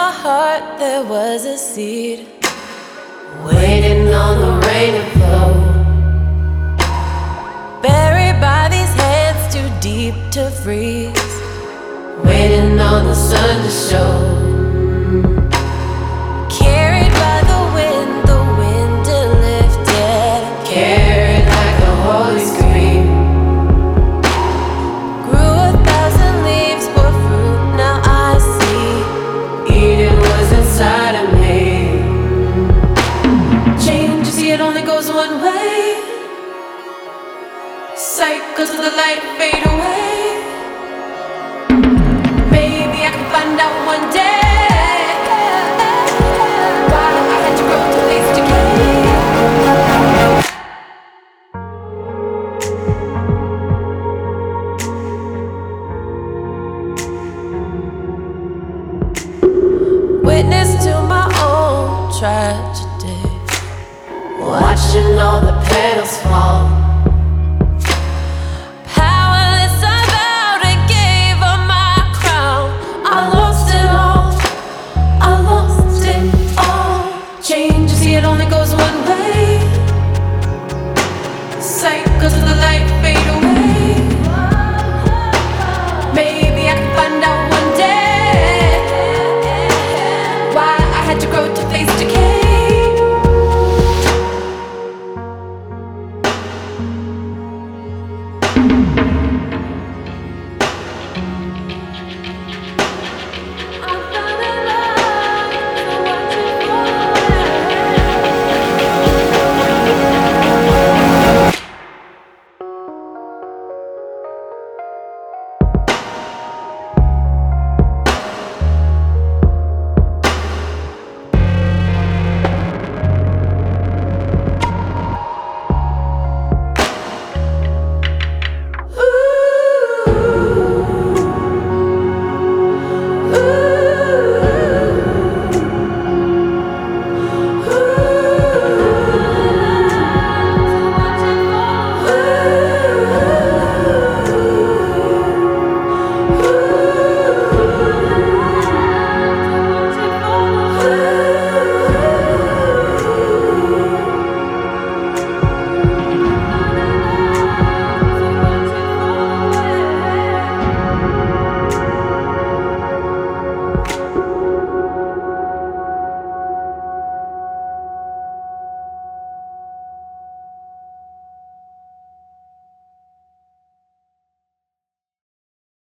my heart there was a seed, waiting on the rain to flow, buried by these hands too deep to freeze, waiting on the sun to show. Carried by the wind and lifted, Carried like a holy scream. grew 1,000 leaves for fruit, now I see Eden was inside of me. change, you see it only goes one way. Cycles of the light fade away. Maybe I can find out one day why I had to grow to waste decay. Witness to my own tragedy, Watching all the petals fall.